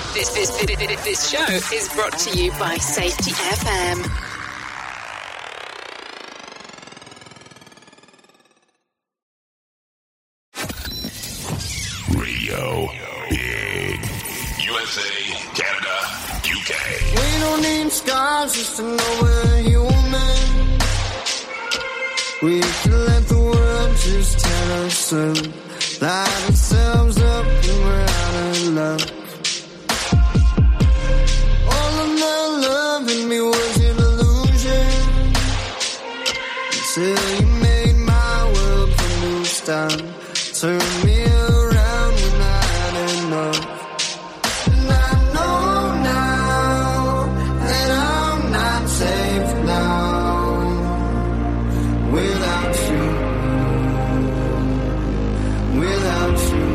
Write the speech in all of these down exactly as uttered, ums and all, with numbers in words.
This, this, this, this show is brought to you by Safety F M. Radio Big. U S A, Canada, U K. We don't need scars just to know we're human. We can let the world just tell us so. Light ourselves up when we're out of luck. All of the love in me was an illusion until you made my world a new start. Turn me around when I had enough. And I know now that I'm not safe now without you. Without you.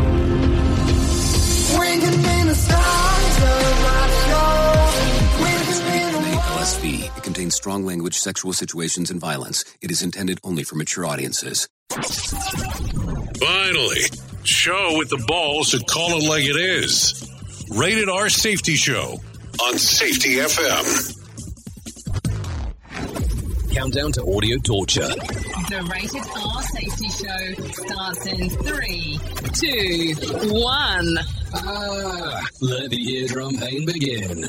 We can be the stars of my show. We can be the L S V. It contains strong language, sexual situations, and violence. It is intended only for mature audiences. Finally, show with the balls to call it like it is. Rated R Safety Show on Safety F M. Countdown to audio torture. The Rated R Safety Show starts in three, two, one. Ah, let the eardrum pain begin.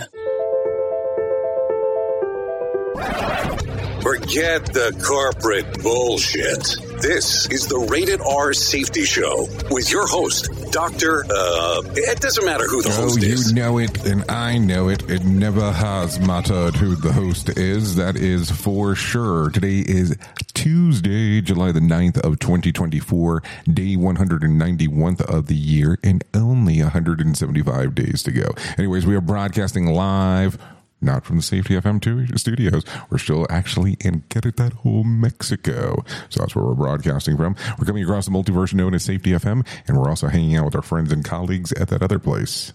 Forget the corporate bullshit. This is the Rated R Safety Show with your host, Doctor Uh, it doesn't matter who the oh, host is. Oh, you know it, and I know it. It never has mattered who the host is. That is for sure. Today is Tuesday, July the ninth of twenty twenty-four, day one hundred ninety-one of the year, and only one hundred seventy-five days to go. Anyways, we are broadcasting live. Not from the Safety F M two studios. We're still actually in Querétaro, Mexico. So that's where we're broadcasting from. We're coming across the multiverse known as Safety F M, and we're also hanging out with our friends and colleagues at that other place.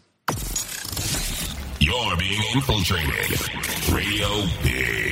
You're being infiltrated. Radio Big.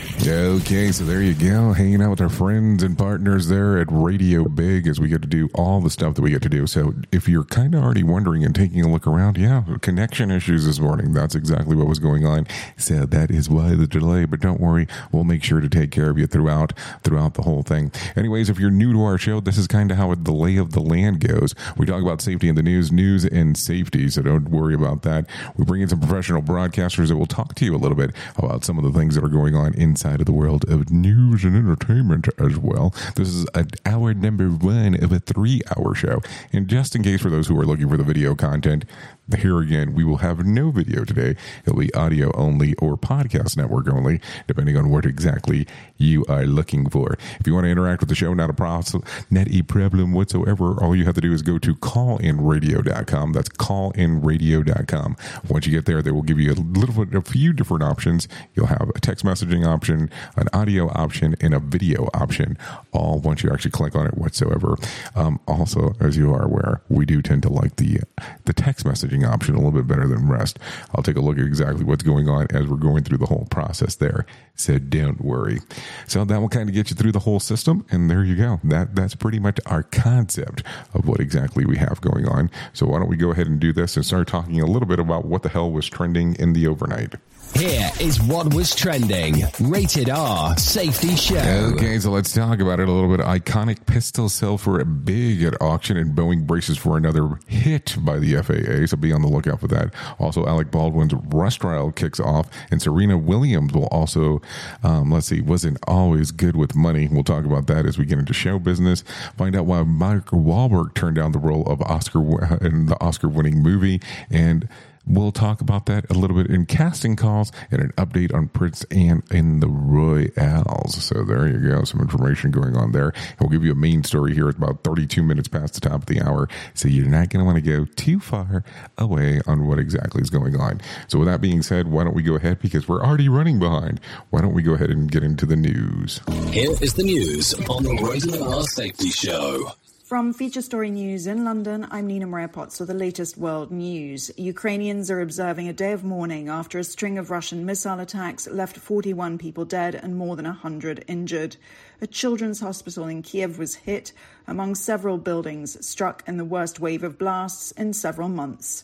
Okay, so there you go. Hanging out with our friends and partners there at Radio Big as we get to do all the stuff that we get to do. So if you're kind of already wondering and taking a look around, yeah, connection issues this morning. That's exactly what was going on. So that is why the delay. But don't worry, we'll make sure to take care of you throughout throughout the whole thing. Anyways, if you're new to our show, this is kind of how the lay of the land goes. We talk about safety in the news, news and safety. So don't worry about that. We bring in some professional broadcasters that will talk to you a little bit about some of the things that are going on inside of the world of news and entertainment as well. This is an hour number one of a three-hour show. And just in case for those who are looking for the video content, here again, we will have no video today. It'll be audio only or podcast network only, depending on what exactly you are looking for. If you want to interact with the show, not a problem, not a problem whatsoever. All you have to do is go to call in radio dot com. That's call in radio dot com. Once you get there, they will give you a little bit, a few different options. You'll have a text messaging option, an audio option, and a video option, all once you actually click on it whatsoever. Um, also, as you are aware, we do tend to like the the text messaging option a little bit better than rest. I'll take a look at exactly what's going on as we're going through the whole process there. So don't worry. So that will kind of get you through the whole system. And there you go. That That's pretty much our concept of what exactly we have going on. So why don't we go ahead and do this and start talking a little bit about what the hell was trending in the overnight. Here is what was trending. Rated R Safety Show. Okay, so let's talk about it a little bit. Iconic pistol sell for a big at auction, and Boeing braces for another hit by the F A A, so be on the lookout for that. Also, Alec Baldwin's Rush trial kicks off, and Serena Williams will also, um, let's see, wasn't always good with money. We'll talk about that as we get into show business. Find out why Mark Wahlberg turned down the role of Oscar in the Oscar-winning movie, and we'll talk about that a little bit in casting calls and an update on Prince Anne in the Royals. So there you go. Some information going on there. And we'll give you a main story here. It's about thirty-two minutes past the top of the hour. So you're not going to want to go too far away on what exactly is going on. So with that being said, why don't we go ahead, because we're already running behind. Why don't we go ahead and get into the news? Here is the news on the Rated R Safety Show. From Feature Story News in London, I'm Nina Maria-Potts with the latest world news. Ukrainians are observing a day of mourning after a string of Russian missile attacks left forty-one people dead and more than one hundred injured. A children's hospital in Kiev was hit, among several buildings struck in the worst wave of blasts in several months.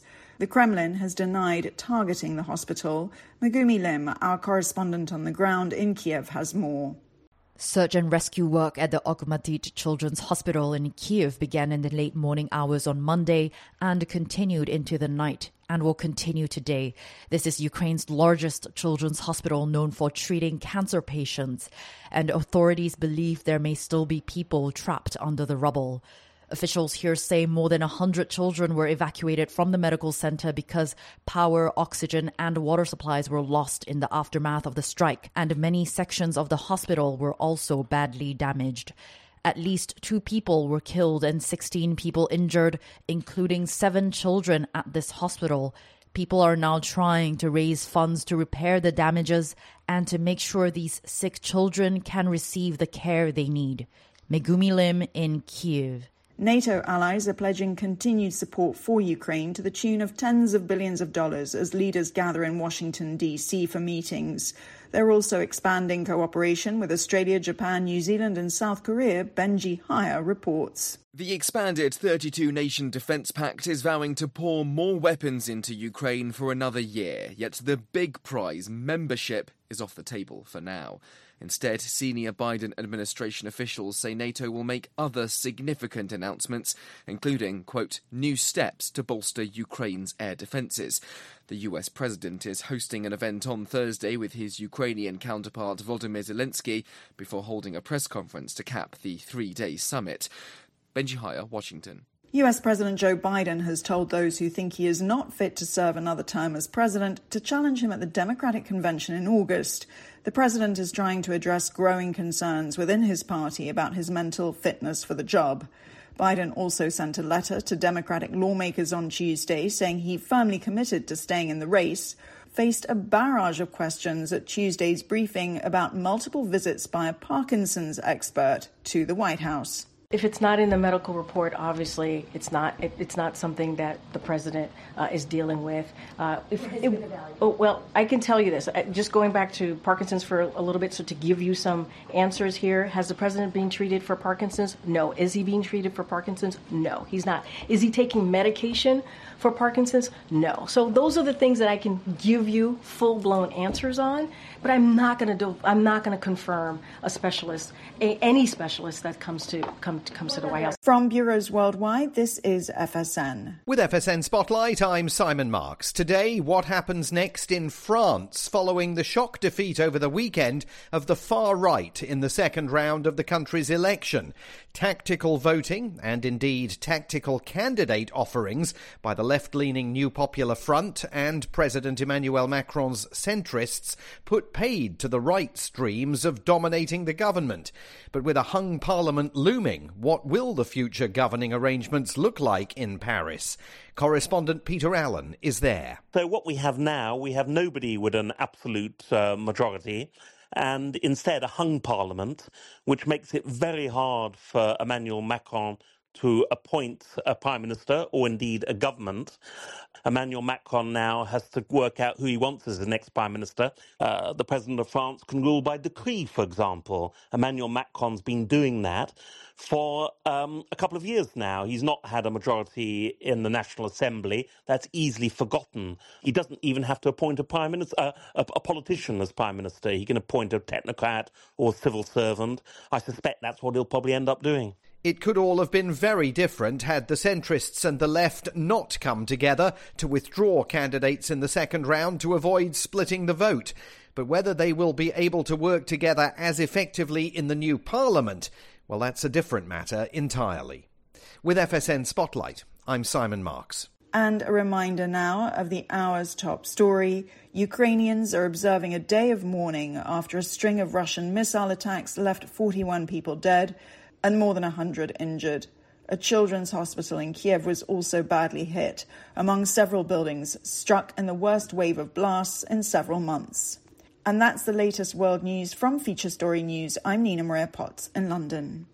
The Kremlin has denied targeting the hospital. Megumi Lim, our correspondent on the ground in Kiev, has more. Search and rescue work at the Okhmatdyt Children's Hospital in Kiev began in the late morning hours on Monday and continued into the night and will continue today. This is Ukraine's largest children's hospital known for treating cancer patients, and authorities believe there may still be people trapped under the rubble. Officials here say more than one hundred children were evacuated from the medical center because power, oxygen, and water supplies were lost in the aftermath of the strike, and many sections of the hospital were also badly damaged. At least two people were killed and sixteen people injured, including seven children at this hospital. People are now trying to raise funds to repair the damages and to make sure these sick children can receive the care they need. Megumi Lim in Kiev. NATO allies are pledging continued support for Ukraine to the tune of tens of billions of dollars as leaders gather in Washington, D C for meetings. They're also expanding cooperation with Australia, Japan, New Zealand and South Korea, Benji Haya reports. The expanded thirty-two nation defence pact is vowing to pour more weapons into Ukraine for another year, yet the big prize, membership, is off the table for now. Instead, senior Biden administration officials say NATO will make other significant announcements, including, quote, new steps to bolster Ukraine's air defences. The U S president is hosting an event on Thursday with his Ukrainian counterpart Volodymyr Zelensky before holding a press conference to cap the three-day summit. Benji Haya, Washington. U S President Joe Biden has told those who think he is not fit to serve another term as president to challenge him at the Democratic Convention in August. The president is trying to address growing concerns within his party about his mental fitness for the job. Biden also sent a letter to Democratic lawmakers on Tuesday saying he firmly committed to staying in the race, faced a barrage of questions at Tuesday's briefing about multiple visits by a Parkinson's expert to the White House. If it's not in the medical report, obviously it's not. It, it's not something that the president uh, is dealing with. Uh, if, it, oh, well, I can tell you this. Just going back to Parkinson's for a little bit, so to give you some answers here, has the president been treated for Parkinson's? No. Is he being treated for Parkinson's? No, he's not. Is he taking medication for Parkinson's? No. So those are the things that I can give you full-blown answers on. But I'm not going to do. I'm not going to confirm a specialist, a, any specialist that comes to come. comes to the White House. From bureaus worldwide, this is F S N. With F S N Spotlight, I'm Simon Marks. Today, what happens next in France following the shock defeat over the weekend of the far right in the second round of the country's election? Tactical voting, and indeed tactical candidate offerings by the left-leaning New Popular Front and President Emmanuel Macron's centrists put paid to the right streams of dominating the government. But with a hung parliament looming, what will the future governing arrangements look like in Paris? Correspondent Peter Allen is there. So what we have now, we have nobody with an absolute uh, majority, and instead a hung parliament, which makes it very hard for Emmanuel Macron to appoint a prime minister or indeed a government. Emmanuel Macron now has to work out who he wants as the next prime minister. Uh, the president of France can rule by decree, for example. Emmanuel Macron's been doing that for um, a couple of years now. He's not had a majority in the National Assembly. That's easily forgotten. He doesn't even have to appoint a prime minister, uh, a, a politician as prime minister. He can appoint a technocrat or civil servant. I suspect that's what he'll probably end up doing. It could all have been very different had the centrists and the left not come together to withdraw candidates in the second round to avoid splitting the vote. But whether they will be able to work together as effectively in the new parliament, well, that's a different matter entirely. With F S N Spotlight, I'm Simon Marks. And a reminder now of the hour's top story. Ukrainians are observing a day of mourning after a string of Russian missile attacks left forty-one people dead and more than one hundred injured. A children's hospital in Kiev was also badly hit, among several buildings struck in the worst wave of blasts in several months. And that's the latest world news from Feature Story News. I'm Nina Maria Potts in London.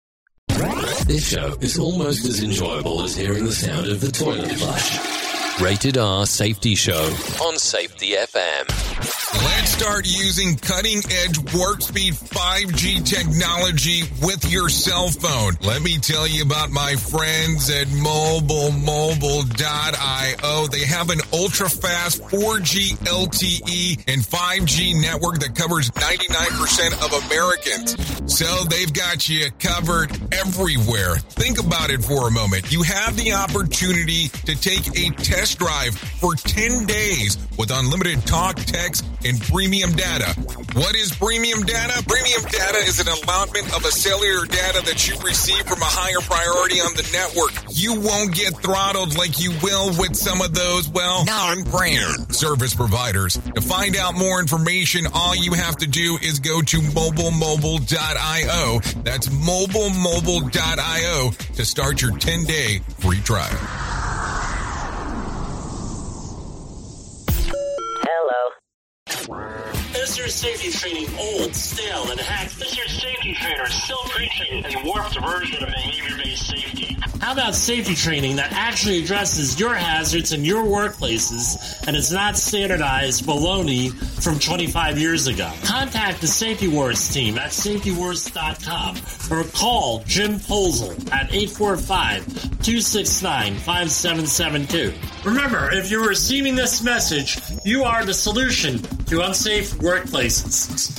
This show is almost as enjoyable as hearing the sound of the toilet flush. Rated R Safety Show on Safety F M. Let's start using cutting-edge warp speed five G technology with your cell phone. Let me tell you about my friends at mobile mobile dot io. They have an ultra-fast four G L T E and five G network that covers ninety-nine percent of Americans. So they've got you covered everywhere. Think about it for a moment. You have the opportunity to take a test drive for ten days with unlimited talk, text, and premium data. What is premium data? Premium data is an allotment of a cellular data that you receive from a higher priority on the network. You won't get throttled like you will with some of those, well, non-brand service providers. To find out more information, all you have to do is go to mobile mobile dot io. That's mobile mobile dot io to start your ten-day free trial. Is your safety training old, stale, and hacked? Is your safety trainer still preaching a warped version of behavior-based safety? How about safety training that actually addresses your hazards in your workplaces and is not standardized baloney from twenty-five years ago? Contact the Safety Wars team at safety wars dot com or call Jim Posel at eight four five, two six nine, five seven seven two. Remember, if you're receiving this message, you are the solution to unsafe workplaces.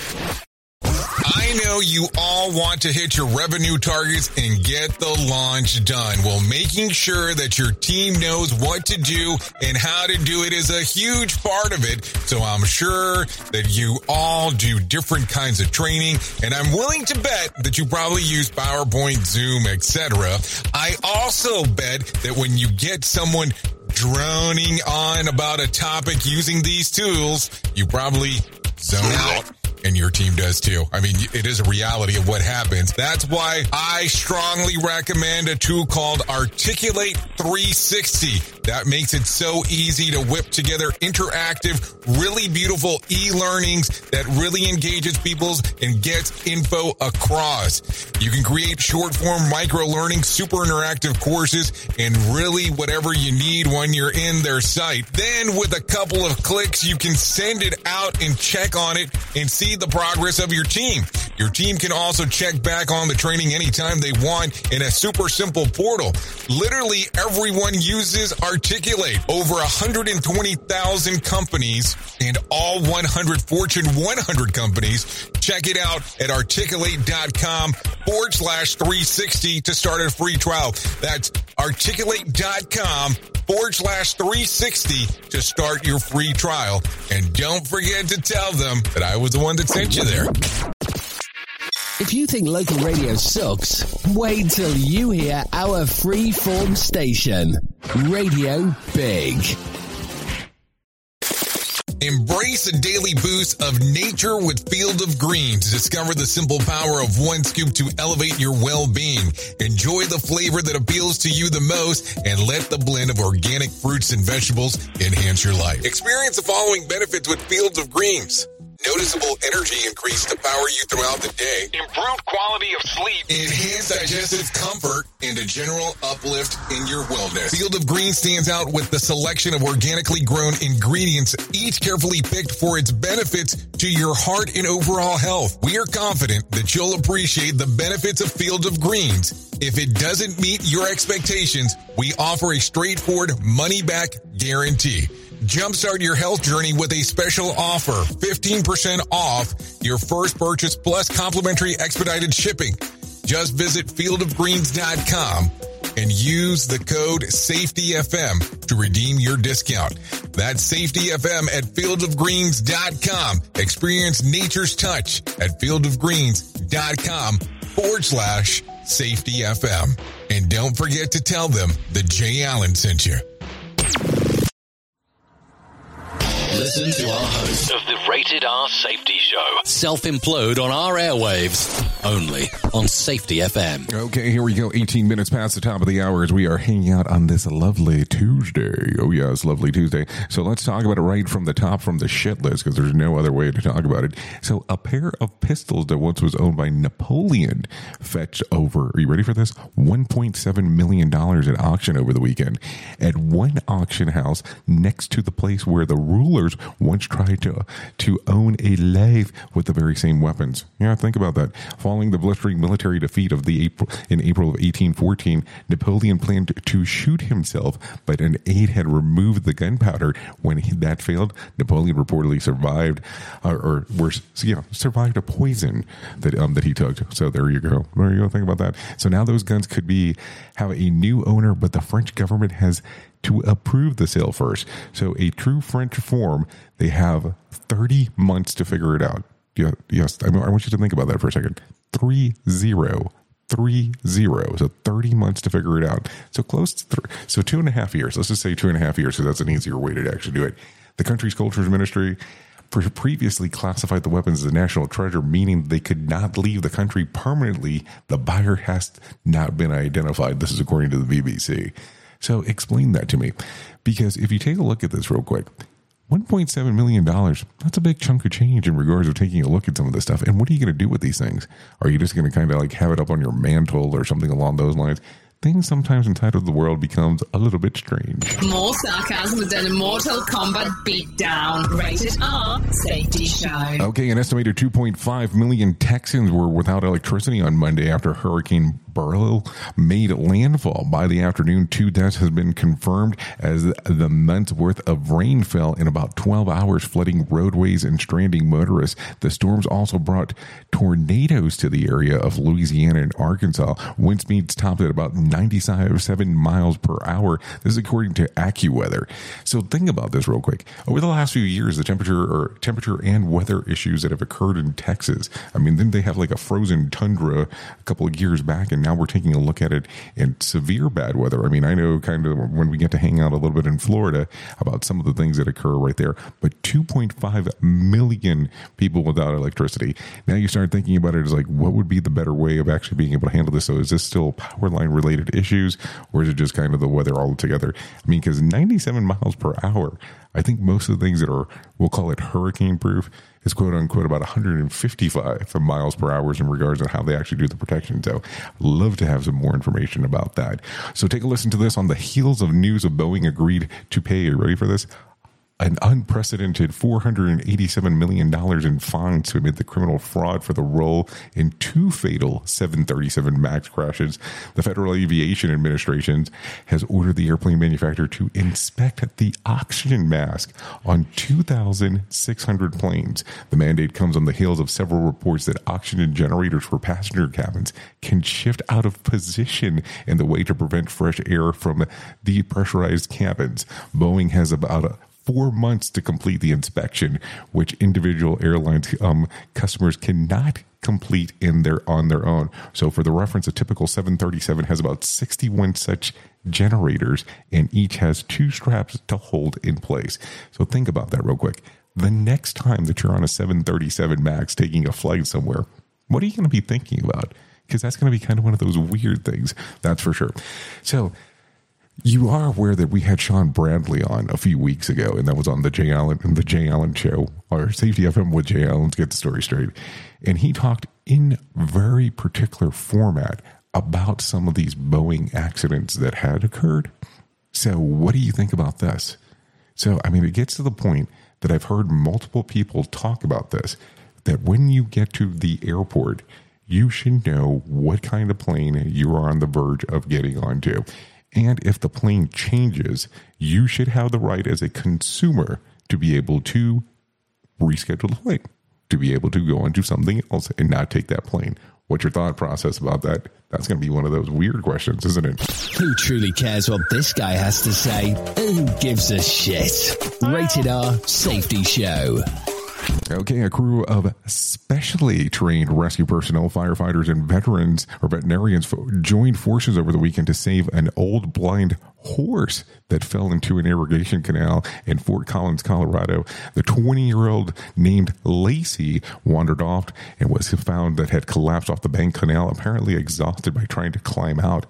I know you all want to hit your revenue targets and get the launch done. Well, making sure that your team knows what to do and how to do it is a huge part of it. So I'm sure that you all do different kinds of training, and I'm willing to bet that you probably use PowerPoint, Zoom, et cetera. I also bet that when you get someone droning on about a topic using these tools, you probably zone out. And your team does too. I mean, it is a reality of what happens. That's why I strongly recommend a tool called Articulate three sixty. That makes it so easy to whip together interactive, really beautiful e-learnings that really engages people and gets info across. You can create short-form micro-learning, super interactive courses, and really whatever you need when you're in their site. Then with a couple of clicks, you can send it out and check on it and see the progress of your team. Your team can also check back on the training anytime they want in a super simple portal. Literally everyone uses Articulate. Over one hundred twenty thousand companies and all one hundred Fortune one hundred companies. Check it out at articulate.com forward slash 360 to start a free trial. That's articulate.com forward slash 360 to start your free trial. And don't forget to tell them that I was the one that sent you there. If you think local radio sucks, wait till you hear our free-form station, Radio Big. Embrace a daily boost of nature with Field of Greens. Discover the simple power of one scoop to elevate your well-being. Enjoy the flavor that appeals to you the most and let the blend of organic fruits and vegetables enhance your life. Experience the following benefits with Fields of Greens. Noticeable energy increase to power you throughout the day. Improved quality of sleep. Enhanced digestive comfort and a general uplift in your wellness. Field of Greens stands out with the selection of organically grown ingredients, each carefully picked for its benefits to your heart and overall health. We are confident that you'll appreciate the benefits of Field of Greens. If it doesn't meet your expectations, we offer a straightforward money-back guarantee. Jumpstart your health journey with a special offer. fifteen percent off your first purchase plus complimentary expedited shipping. Just visit field of greens dot com and use the code SAFETYFM to redeem your discount. That's SAFETYFM at field of greens dot com. Experience nature's touch at field of greens dot com forward slash SAFETYFM. And don't forget to tell them that Jay Allen sent you. Listen to our host of the Rated R Safety Show. self-implode on our airwaves, only on Safety F M. Okay, here we go. eighteen minutes past the top of the hour as we are hanging out on this lovely Tuesday. Oh, yes, lovely Tuesday. So let's talk about it right from the top, from the shit list, because there's no other way to talk about it. So a pair of pistols that once was owned by Napoleon fetched over, are you ready for this? one point seven million dollars at auction over the weekend at one auction house next to the place where the ruler killers once tried to, to own a lathe with the very same weapons. Yeah, think about that. Following the blistering military defeat of the April, in April of eighteen fourteen, Napoleon planned to shoot himself, but an aide had removed the gunpowder. When he, that failed, Napoleon reportedly survived, or, or worse, you know, survived a poison that um, that he took. So there you go. There you go. Think about that. So now those guns could be have a new owner, but the French government has to approve the sale first. So a true French form, they have thirty months to figure it out. Yeah, yes, I, mean, I want you to think about that for a second. Three zero. Three zero. So thirty months to figure it out. So close to three. So two and a half years. Let's just say two and a half years, because that's an easier way to actually do it. The country's cultures ministry previously classified the weapons as a national treasure, meaning they could not leave the country permanently. The buyer has not been identified. This is according to the B B C. So explain that to me. Because if you take a look at this real quick, one point seven million dollars, that's a big chunk of change in regards of taking a look at some of this stuff. And what are you going to do with these things? Are you just going to kind of like have it up on your mantle or something along those lines? Things sometimes inside of the world becomes a little bit strange. More sarcasm than a Mortal Kombat beatdown. Rated R Safety Show. Okay, an estimated two point five million Texans were without electricity on Monday after Hurricane Beryl made landfall. By the afternoon, two deaths has been confirmed as the month's worth of rain fell in about twelve hours, flooding roadways and stranding motorists. The storms also brought tornadoes to the area of Louisiana and Arkansas. Wind speeds topped at about ninety-seven miles per hour. This is according to AccuWeather. So think about this real quick. Over the last few years, the temperature or temperature and weather issues that have occurred in Texas. I mean, didn't they have like a frozen tundra a couple of years back, and now we're taking a look at it in severe bad weather. I mean, I know kind of when we get to hang out a little bit in Florida about some of the things that occur right there, but two point five million people without electricity. Now you start thinking about it as like, what would be the better way of actually being able to handle this? So is this still power line related issues, or is it just kind of the weather altogether? I mean, because ninety-seven miles per hour, I think most of the things that are, we'll call it hurricane proof, is quote unquote about one hundred fifty-five miles per hour in regards to how they actually do the protection. So love to have some more information about that. So take a listen to this. On the heels of news of Boeing agreed to pay, are you ready for this? An unprecedented four hundred eighty-seven million dollars in fines to admit the criminal fraud for the role in two fatal seven thirty-seven MAX crashes. The Federal Aviation Administration has ordered the airplane manufacturer to inspect the oxygen mask on two thousand six hundred planes. The mandate comes on the heels of several reports that oxygen generators for passenger cabins can shift out of position in the way to prevent fresh air from depressurized cabins. Boeing has about a four months to complete the inspection, which individual airlines um, customers cannot complete in their on their own. So for the reference, a typical seven thirty-seven has about sixty-one such generators, and each has two straps to hold in place. So think about that real quick. The next time that you're on a seven thirty-seven MAX taking a flight somewhere, what are you going to be thinking about? Because that's going to be kind of one of those weird things, that's for sure. So you are aware that we had Sean Bradley on a few weeks ago, and that was on the Jay Allen the Jay Allen Show, or Safety F M with Jay Allen, to get the story straight. And he talked in very particular format about some of these Boeing accidents that had occurred. So what do you think about this? So, I mean, it gets to the point that I've heard multiple people talk about this, that when you get to the airport, you should know what kind of plane you are on the verge of getting onto. And if the plane changes, you should have the right as a consumer to be able to reschedule the flight, to be able to go on to something else and not take that plane. What's your thought process about that? That's going to be one of those weird questions, isn't it? Who truly cares what this guy has to say? Who gives a shit? Rated R Safety Show. Okay, a crew of specially trained rescue personnel, firefighters, and veterans or veterinarians joined forces over the weekend to save an old blind horse that fell into an irrigation canal in Fort Collins, Colorado. The twenty-year-old named Lacey wandered off and was found that had collapsed off the bank canal, apparently exhausted by trying to climb out.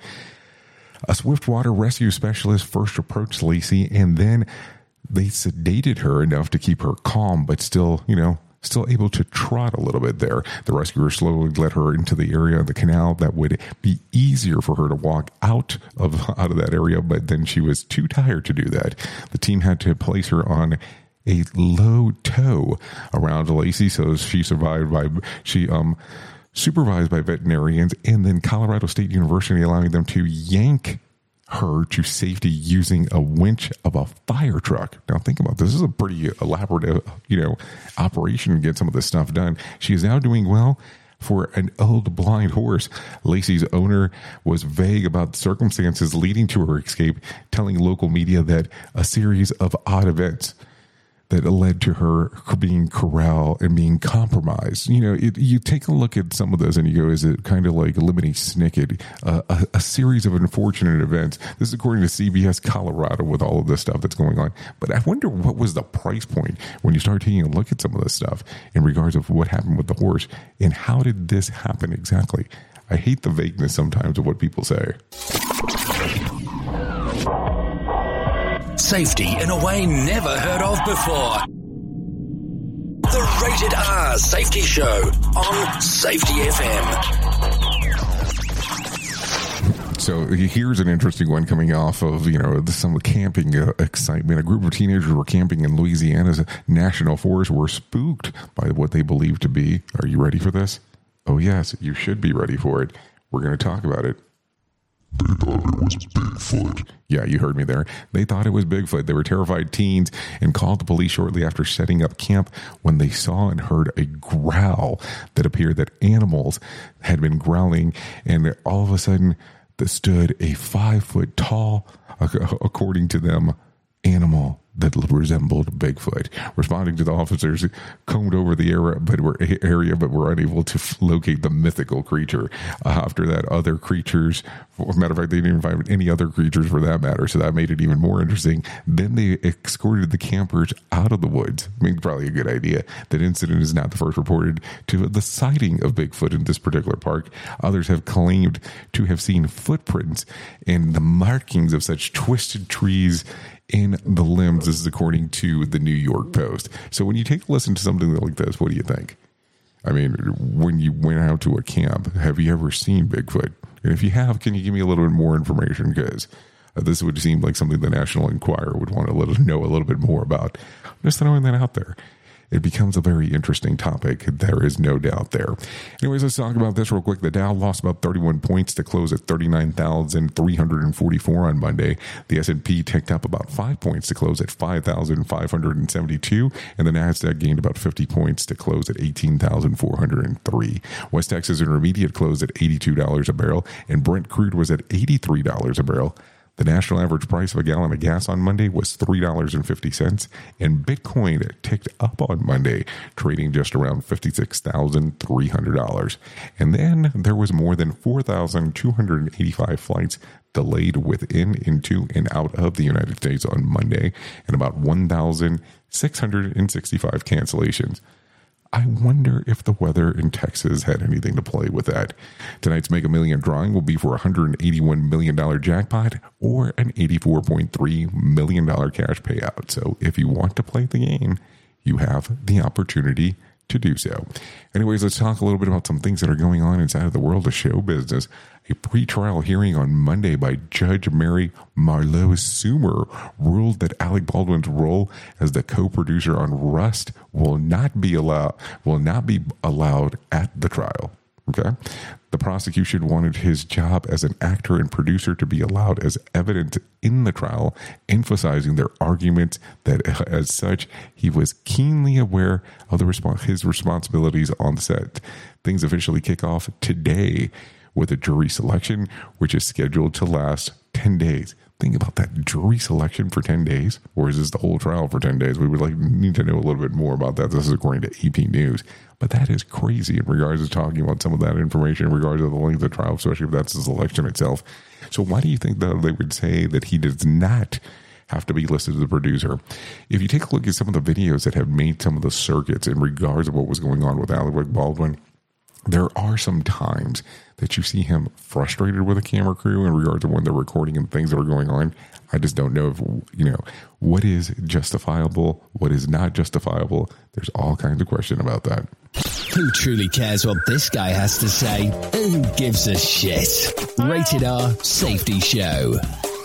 A swiftwater rescue specialist first approached Lacey, and then they sedated her enough to keep her calm, but still, you know, still able to trot a little bit there. The rescuers slowly led her into the area of the canal that would be easier for her to walk out of out of that area, but then she was too tired to do that. The team had to place her on a low tow around Lacey. So she survived by, she, um, supervised by veterinarians, and then Colorado State University allowing them to yank her to safety using a winch of a fire truck. Now think about this. This is a pretty elaborate, you know, operation to get some of this stuff done. She is now doing well for an old blind horse. Lacey's owner was vague about the circumstances leading to her escape, telling local media that a series of odd events that led to her being corralled and being compromised. You know, it, you take a look at some of those and you go, is it kind of like Lemony Snicket, uh, a, a series of unfortunate events? This is according to C B S Colorado with all of this stuff that's going on. But I wonder what was the price point when you start taking a look at some of this stuff in regards of what happened with the horse and how did this happen exactly? I hate the vagueness sometimes of what people say. Safety in a way never heard of before. The Rated R Safety Show on Safety F M. So here's an interesting one coming off of, you know, some camping uh, excitement. A group of teenagers were camping in Louisiana's national forest were spooked by what they believed to be. Are you ready for this? Oh, yes, you should be ready for it. We're going to talk about it. They thought it was Bigfoot. Yeah, you heard me there. They thought it was Bigfoot. They were terrified teens and called the police shortly after setting up camp when they saw and heard a growl that appeared that animals had been growling, and all of a sudden there stood a five foot tall, according to them, animal that resembled Bigfoot. Responding to the officers, combed over the area, but were area, but were unable to f- locate the mythical creature. Uh, after that, other creatures, matter of fact, they didn't find any other creatures for that matter, so that made it even more interesting. Then they escorted the campers out of the woods. I mean, probably a good idea. That incident is not the first reported to the sighting of Bigfoot in this particular park. Others have claimed to have seen footprints and the markings of such twisted trees in the limbs. This is according to the New York Post. So when you take a listen to something like this, what do you think? I mean, when you went out to a camp, have you ever seen Bigfoot? And if you have, can you give me a little bit more information? Because uh, this would seem like something the National Enquirer would want to let us know a little bit more about. I'm just throwing that out there. It becomes a very interesting topic. There is no doubt there. Anyways, let's talk about this real quick. The Dow lost about thirty-one points to close at thirty-nine thousand three hundred forty-four on Monday. The S and P ticked up about five points to close at five thousand five hundred seventy-two, and the NASDAQ gained about fifty points to close at eighteen thousand four hundred three. West Texas Intermediate closed at eighty-two dollars a barrel, and Brent crude was at eighty-three dollars a barrel. The national average price of a gallon of gas on Monday was three dollars and fifty cents, and Bitcoin ticked up on Monday, trading just around fifty-six thousand three hundred dollars. And then there was more than four thousand two hundred eighty-five flights delayed within, into, and out of the United States on Monday, and about one thousand six hundred sixty-five cancellations. I wonder if the weather in Texas had anything to play with that. Tonight's Mega Million drawing will be for a one hundred eighty-one million dollars jackpot or an eighty-four point three million dollars cash payout. So if you want to play the game, you have the opportunity to do so. Anyways, let's talk a little bit about some things that are going on inside of the world of show business. A pretrial hearing on Monday by Judge Mary Marlowe Sumer ruled that Alec Baldwin's role as the co-producer on Rust will not be allowed will not be allowed at the trial. Okay, the prosecution wanted his job as an actor and producer to be allowed as evidence in the trial, emphasizing their arguments that, as such, he was keenly aware of the respons- his responsibilities on set. Things officially kick off today with a jury selection, which is scheduled to last ten days. Think about that, jury selection for ten days, or is this the whole trial for ten days? We would like need to know a little bit more about that. This is according to A P News. But that is crazy in regards to talking about some of that information in regards to the length of the trial, especially if that's the selection itself. So why do you think that they would say that he does not have to be listed as a producer? If you take a look at some of the videos that have made some of the circuits in regards to what was going on with Alec Baldwin, there are some times that you see him frustrated with a camera crew in regard to when they're recording and things that are going on. I just don't know if, you know, what is justifiable, what is not justifiable. There's all kinds of question about that. Who truly cares what this guy has to say? Who gives a shit? Rated R Safety Show.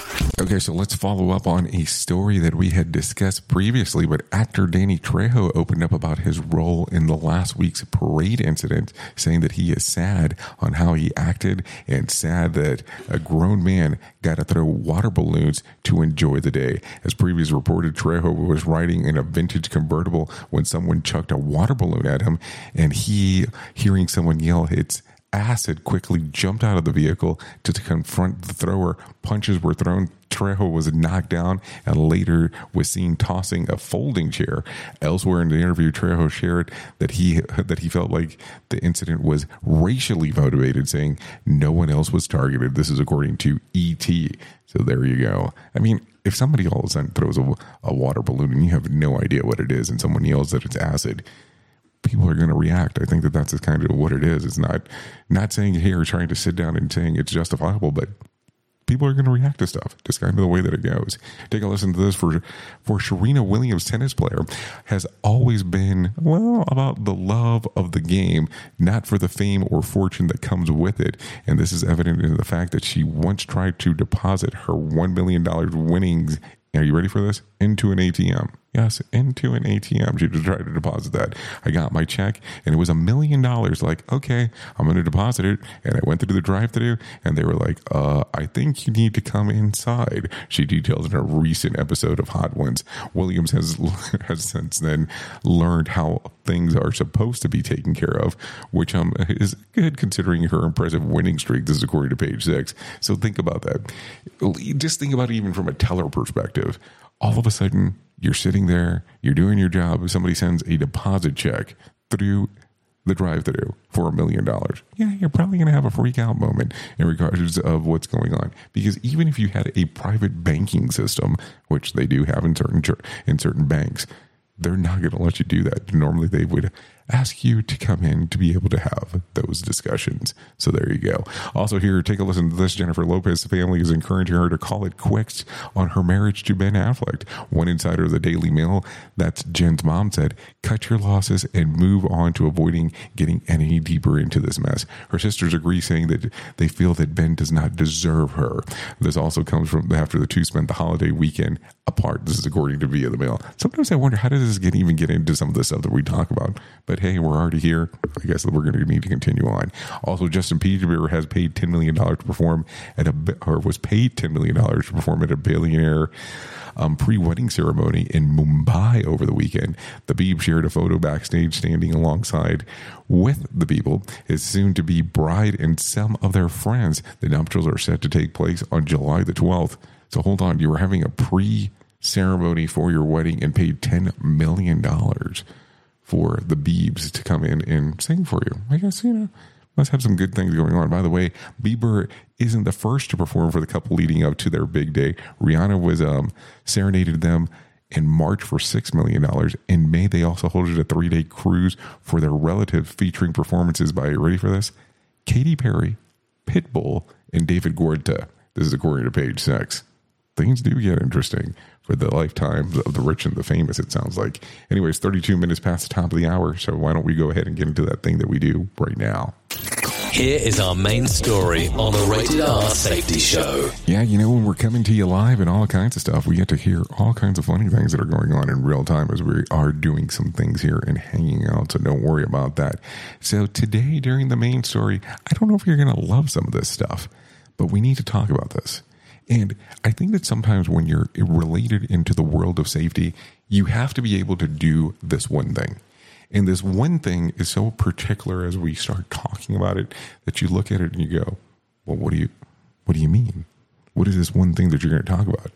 Okay, so let's follow up on a story that we had discussed previously, but actor Danny Trejo opened up about his role in the last week's parade incident, saying that he is sad on how he acted and sad that a grown man got to throw water balloons to enjoy the day. As previously reported, Trejo was riding in a vintage convertible when someone chucked a water balloon at him, and he, hearing someone yell, "It's acid," quickly jumped out of the vehicle to, to confront the thrower. Punches were thrown. Trejo was knocked down and later was seen tossing a folding chair. Elsewhere in the interview, Trejo shared that he that he felt like the incident was racially motivated, saying no one else was targeted. This is according to E T. So there you go. I mean, if somebody all of a sudden throws a, a water balloon and you have no idea what it is and someone yells that it's acid, people are going to react. I think that that's kind of what it is. It's not not saying here trying to sit down and saying it's justifiable, but people are going to react to stuff. Just kind of the way that it goes. Take a listen to this. For for Serena Williams, tennis player, has always been, well, about the love of the game, not for the fame or fortune that comes with it. And this is evident in the fact that she once tried to deposit her one million dollars winnings, are you ready for this, into an A T M. Yes, into an A T M. She tried to deposit that. I got my check, and it was a million dollars. Like, okay, I'm going to deposit it. And I went through the drive-thru, and they were like, uh, I think you need to come inside. She detailed in a recent episode of Hot Ones. Williams has, has since then learned how things are supposed to be taken care of, which um, is good considering her impressive winning streak. This is according to page six. So think about that. Just think about it even from a teller perspective. All of a sudden, you're sitting there, you're doing your job. If somebody sends a deposit check through the drive-thru for a million dollars, yeah, you're probably going to have a freak out moment in regards of what's going on. Because even if you had a private banking system, which they do have in certain in certain banks, they're not going to let you do that. Normally, they would ask you to come in to be able to have those discussions. So there you go. Also here, take a listen to this. Jennifer Lopez's family is encouraging her to call it quits on her marriage to Ben Affleck. One insider of the Daily Mail, that's Jen's mom, said, cut your losses and move on to avoiding getting any deeper into this mess. Her sisters agree, saying that they feel that Ben does not deserve her. This also comes from after the two spent the holiday weekend apart. This is according to Via the Mail. Sometimes I wonder, how does this get even get into some of the stuff that we talk about? But hey, we're already here. I guess that we're going to need to continue on. Also, Justin Bieber has paid ten million dollars to perform at a, or was paid ten million dollars to perform at a billionaire um, pre-wedding ceremony in Mumbai over the weekend. The Bieb shared a photo backstage standing alongside with the people, his soon-to-be bride, and some of their friends. The nuptials are set to take place on July the twelfth. So hold on, you were having a pre-ceremony for your wedding and paid ten million dollars for the Biebs to come in and sing for you. I guess, you know, must have some good things going on. By the way, Bieber isn't the first to perform for the couple leading up to their big day. Rihanna was um, serenaded them in March for six million dollars. In May, they also hosted a three-day cruise for their relative, featuring performances by, ready for this, Katy Perry, Pitbull, and David Guetta. This is according to page six. Things do get interesting for the lifetimes of the rich and the famous, it sounds like. Anyways, thirty-two minutes past the top of the hour, so why don't we go ahead and get into that thing that we do right now. Here is our main story on the Rated R Safety Show. Yeah, you know, when we're coming to you live and all kinds of stuff, we get to hear all kinds of funny things that are going on in real time as we are doing some things here and hanging out, so don't worry about that. So today, during the main story, I don't know if you're going to love some of this stuff, but we need to talk about this. And I think that sometimes when you're related into the world of safety, you have to be able to do this one thing. And this one thing is so particular as we start talking about it that you look at it and you go, well, what do you, what do you mean? What is this one thing that you're going to talk about?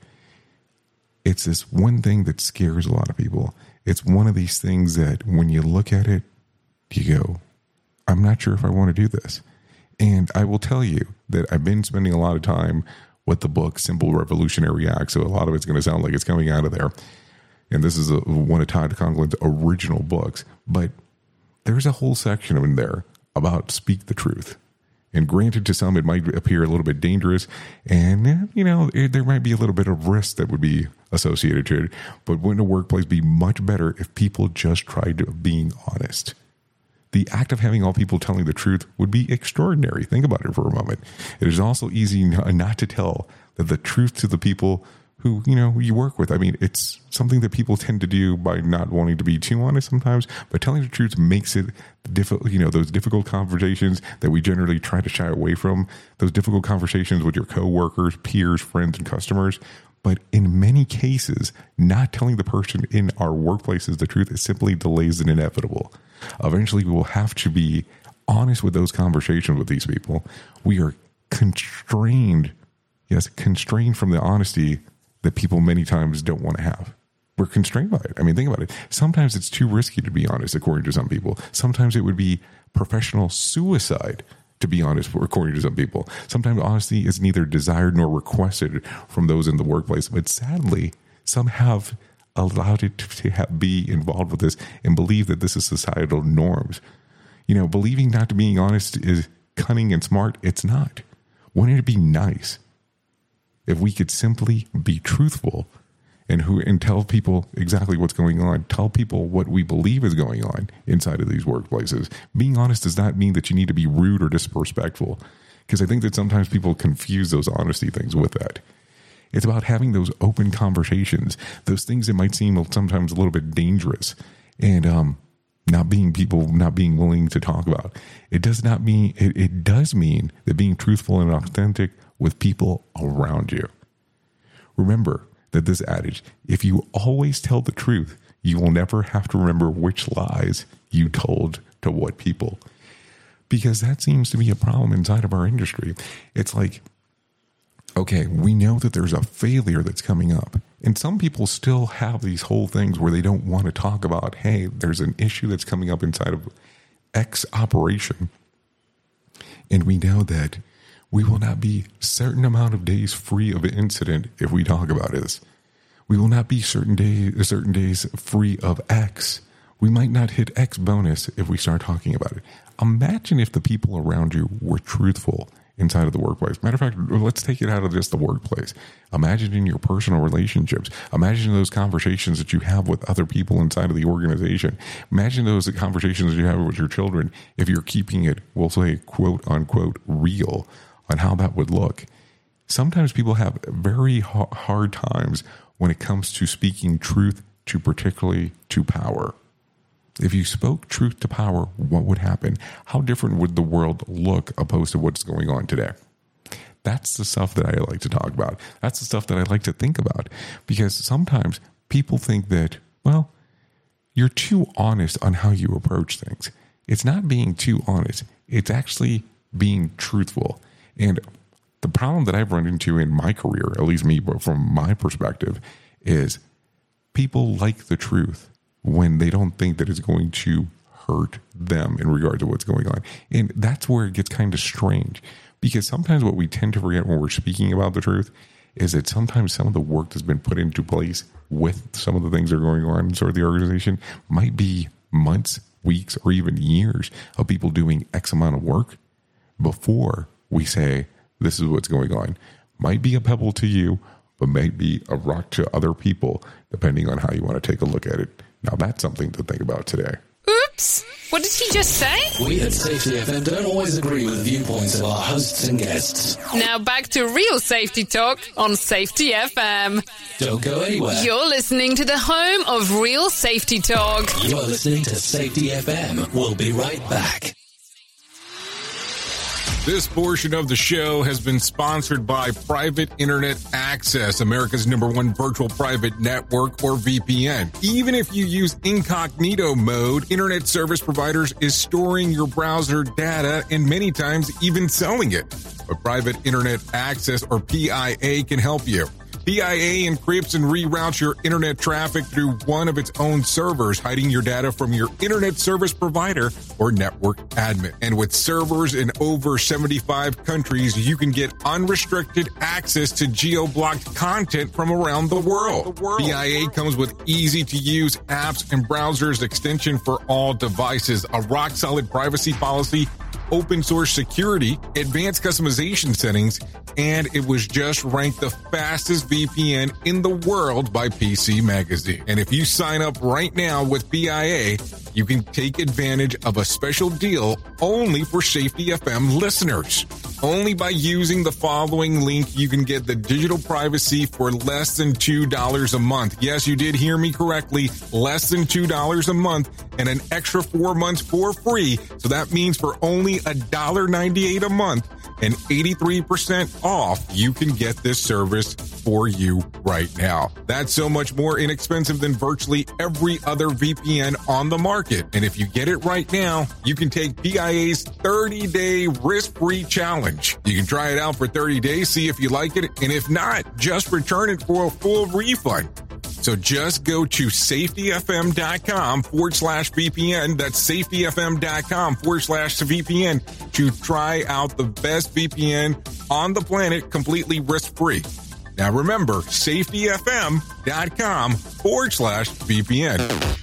It's this one thing that scares a lot of people. It's one of these things that when you look at it, you go, I'm not sure if I want to do this. And I will tell you that I've been spending a lot of time with the book Simple Revolutionary Acts. So a lot of it's going to sound like it's coming out of there. And this is a, one of Todd Conklin's original books. But there's a whole section in there about speak the truth. And granted, to some, it might appear a little bit dangerous. And, you know, it, there might be a little bit of risk that would be associated to it. But wouldn't a workplace be much better if people just tried to being honest? The act of having all people telling the truth would be extraordinary. Think about it for a moment. It is also easy not to tell that the truth to the people who, you know, you work with. I mean, it's something that people tend to do by not wanting to be too honest sometimes, but telling the truth makes it difficult, you know, those difficult conversations that we generally try to shy away from, those difficult conversations with your coworkers, peers, friends, and customers. But in many cases, not telling the person in our workplaces the truth is simply delays the inevitable. Eventually, we will have to be honest with those conversations with these people. We are constrained, yes, constrained from the honesty that people many times don't want to have. We're constrained by it. I mean, think about it. Sometimes it's too risky to be honest, according to some people. Sometimes it would be professional suicide to be honest, according to some people. Sometimes honesty is neither desired nor requested from those in the workplace. But sadly, some have allowed it to have, be involved with this and believe that this is societal norms. You know, believing not being honest is cunning and smart. It's not. Wouldn't it be nice if we could simply be truthful and who and tell people exactly what's going on, tell people what we believe is going on inside of these workplaces? Being honest does not mean that you need to be rude or disrespectful, because I think that sometimes people confuse those honesty things with that. It's about having those open conversations, those things that might seem sometimes a little bit dangerous, and um, not being people, not being willing to talk about. It does not mean, it, it does mean that being truthful and authentic with people around you. Remember that this adage, if you always tell the truth, you will never have to remember which lies you told to what people. Because that seems to be a problem inside of our industry. It's like, okay, we know that there's a failure that's coming up. And some people still have these whole things where they don't want to talk about, hey, there's an issue that's coming up inside of X operation. And we know that we will not be certain amount of days free of an incident if we talk about this. We will not be certain days, certain days free of X. We might not hit X bonus if we start talking about it. Imagine if the people around you were truthful inside of the workplace. Matter of fact, let's take it out of just the workplace. Imagine in your personal relationships. Imagine those conversations that you have with other people inside of the organization. Imagine those conversations that you have with your children if you're keeping it, we'll say, quote unquote, real, on how that would look. Sometimes people have very hard times when it comes to speaking truth to particularly to power. If you spoke truth to power, what would happen? How different would the world look opposed to what's going on today? That's the stuff that I like to talk about. That's the stuff that I like to think about, because sometimes people think that, well, you're too honest on how you approach things. It's not being too honest. It's actually being truthful. And the problem that I've run into in my career, at least me, but from my perspective, is people like the truth when they don't think that it's going to hurt them in regard to what's going on. And that's where it gets kind of strange, because sometimes what we tend to forget when we're speaking about the truth is that sometimes some of the work that's been put into place with some of the things that are going on inside the organization might be months, weeks, or even years of people doing X amount of work before we say, this is what's going on. Might be a pebble to you, but might be a rock to other people, depending on how you want to take a look at it. Now, that's something to think about today. Oops! What did he just say? We at Safety F M don't always agree with the viewpoints of our hosts and guests. Now back to real safety talk on Safety F M. Don't go anywhere. You're listening to the home of real safety talk. You're listening to Safety F M. We'll be right back. This portion of the show has been sponsored by Private Internet Access, America's number one virtual private network, or V P N. Even if you use incognito mode, internet service providers is storing your browser data and many times even selling it. But Private Internet Access, or P I A, can help you. P I A encrypts and reroutes your internet traffic through one of its own servers, hiding your data from your internet service provider or network admin. And with servers in over seventy-five countries, you can get unrestricted access to geo-blocked content from around the world. P I A comes with easy-to-use apps and browsers extension for all devices, a rock-solid privacy policy, open source security, advanced customization settings, and it was just ranked the fastest V P N in the world by P C Magazine. And if you sign up right now with P I A, you can take advantage of a special deal only for Safety F M listeners. Only by using the following link, you can get the digital privacy for less than two dollars a month. Yes, you did hear me correctly. Less than two dollars a month and an extra four months for free. So that means for only one dollar and ninety-eight cents a month and eighty-three percent off, you can get this service for you right now. That's so much more inexpensive than virtually every other V P N on the market. And if you get it right now, you can take P I A's thirty-day risk-free challenge. You can try it out for thirty days, see if you like it, and if not, just return it for a full refund. So just go to safetyfm.com forward slash VPN. That's safetyfm.com forward slash VPN to try out the best V P N on the planet completely risk-free. Now remember, safetyfm.com forward slash VPN.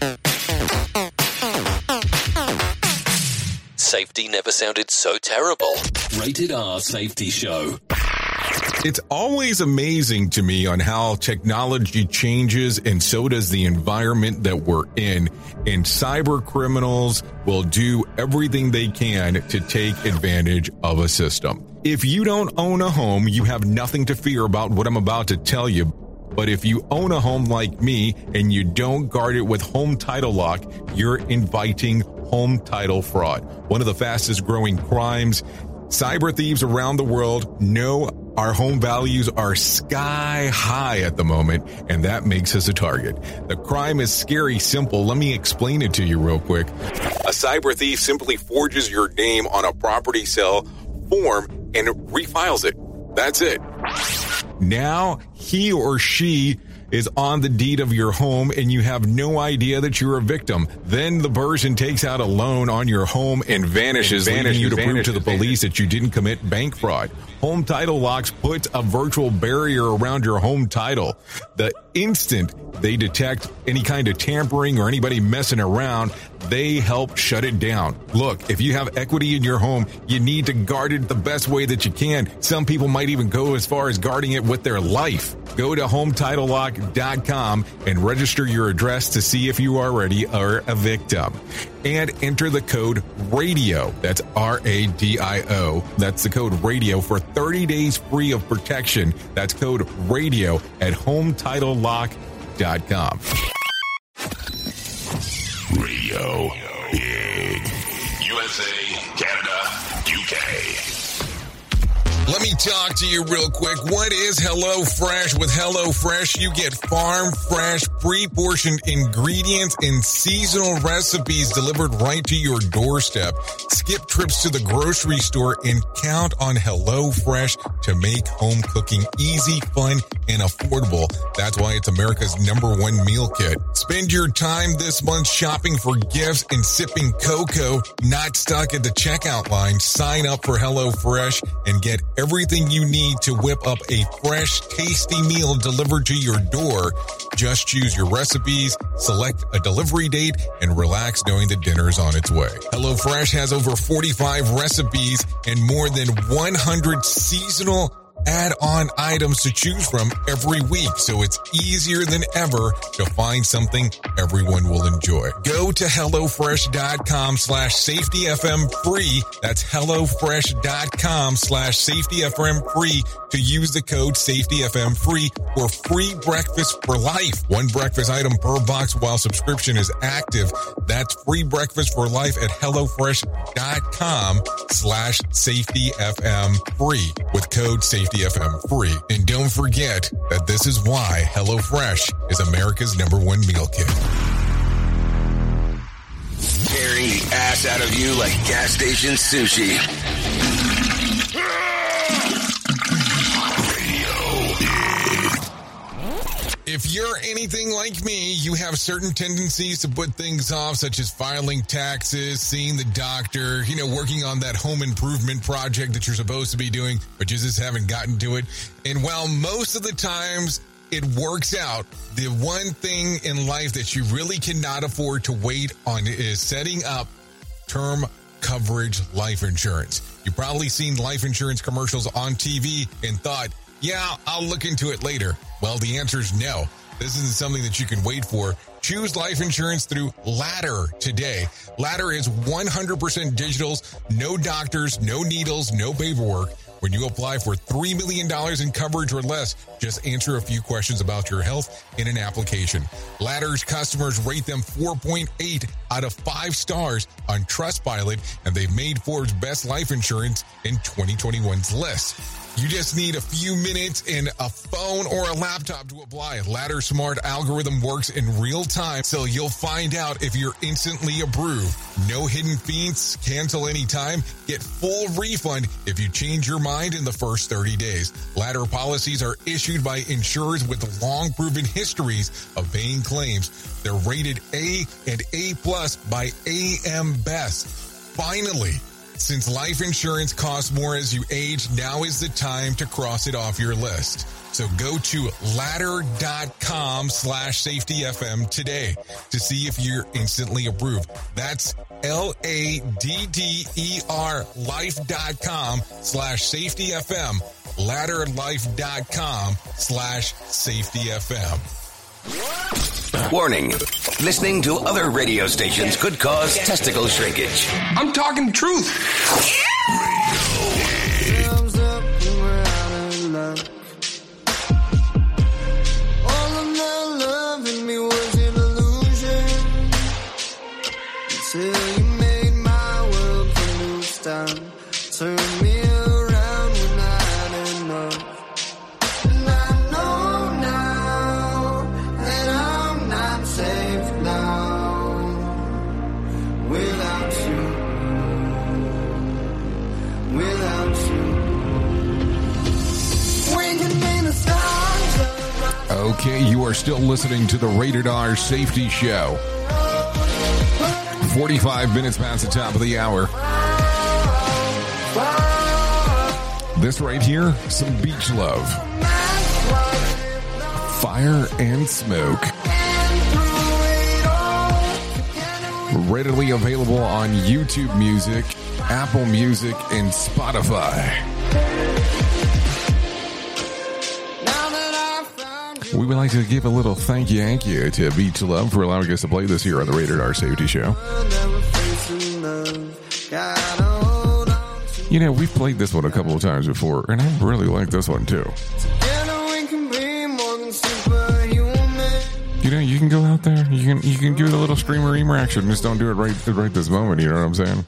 Safety never sounded so terrible. Rated R Safety Show. It's always amazing to me on how technology changes, and so does the environment that we're in. And cyber criminals will do everything they can to take advantage of a system. If you don't own a home, you have nothing to fear about what I'm about to tell you. But if you own a home like me and you don't guard it with Home Title Lock, you're inviting home title fraud. One of the fastest growing crimes. Cyber thieves around the world know our home values are sky high at the moment, and that makes us a target. The crime is scary simple. Let me explain it to you real quick. A cyber thief simply forges your name on a property sale form and refiles it. That's it. Now he or she is on the deed of your home and you have no idea that you're a victim. Then the person takes out a loan on your home and vanishes, and vanishes leaving you to vanishes, prove to the police vanishes. that you didn't commit bank fraud. Home Title Locks puts a virtual barrier around your home title. The instant they detect any kind of tampering or anybody messing around, they help shut it down. Look, if you have equity in your home, you need to guard it the best way that you can. Some people might even go as far as guarding it with their life. Go to home title lock dot com and register your address to see if you already are a victim. And enter the code RADIO. That's R A D I O. That's the code RADIO for thirty days free of protection. That's code RADIO at home title lock dot com. Radio Big. U S A, Canada, U K. Let me talk to you real quick. What is HelloFresh? With HelloFresh, you get farm fresh, pre-portioned ingredients and seasonal recipes delivered right to your doorstep. Skip trips to the grocery store and count on HelloFresh to make home cooking easy, fun, and affordable. That's why it's America's number one meal kit. Spend your time this month shopping for gifts and sipping cocoa, not stuck at the checkout line. Sign up for HelloFresh and get everything you need to whip up a fresh, tasty meal delivered to your door. Just choose your recipes, select a delivery date, and relax knowing that dinner's on its way. HelloFresh has over forty-five recipes and more than one hundred seasonal add-on items to choose from every week, so it's easier than ever to find something everyone will enjoy. Go to HelloFresh.com slash SafetyFM free. That's HelloFresh.com slash SafetyFM free to use the code SafetyFM free for free breakfast for life. One breakfast item per box while subscription is active. That's free breakfast for life at HelloFresh.com slash SafetyFM free with code SafetyFM. F M free. And don't forget that this is why HelloFresh is America's number one meal kit. Tearing the ass out of you like gas station sushi. If you're anything like me, you have certain tendencies to put things off, such as filing taxes, seeing the doctor, you know, working on that home improvement project that you're supposed to be doing, but you just haven't gotten to it. And while most of the times it works out, the one thing in life that you really cannot afford to wait on is setting up term coverage life insurance. You've probably seen life insurance commercials on T V and thought, yeah, I'll look into it later. Well, the answer is no. This isn't something that you can wait for. Choose life insurance through Ladder today. Ladder is one hundred percent digitals, no doctors, no needles, no paperwork. When you apply for three million dollars in coverage or less, just answer a few questions about your health in an application. Ladder's customers rate them four point eight out of five stars on Trustpilot, and they've made Forbes Best Life Insurance in twenty twenty-one's list. You just need a few minutes and a phone or a laptop to apply. Ladder's smart algorithm works in real time, so you'll find out if you're instantly approved. No hidden fees, cancel anytime, get full refund if you change your mind in the first thirty days. Ladder policies are issued by insurers with long proven histories of paying claims. They're rated A and A plus by A M Best. Finally, since life insurance costs more as you age, now is the time to cross it off your list. So go to ladder.com slash safety FM today to see if you're instantly approved. That's L-A-D-D-E-R life.com slash safety FM. Ladderlife.com slash safety FM. Warning. Listening to other radio stations could cause testicle shrinkage. I'm talking the truth. Thumbs up and we're out of luck. All of the love in me was an illusion until you made my world a new start. Turn me around when I had enough. And I know now that I'm not safe now without you. Without you. Waking in the stars. Okay, you are still listening to the Rated R Safety Show. forty-five minutes past the top of the hour. This right here, some Beach Love. Fire and Smoke. Readily available on YouTube Music, Apple Music, and Spotify. We would like to give a little thank you, thank you to Beach Love for allowing us to play this here on the Rated R Safety Show. You know, we've played this one a couple of times before, and I really like this one too. You know, you can go out there, you can you can do the little streamer eamer action, just don't do it right right this moment, you know what I'm saying?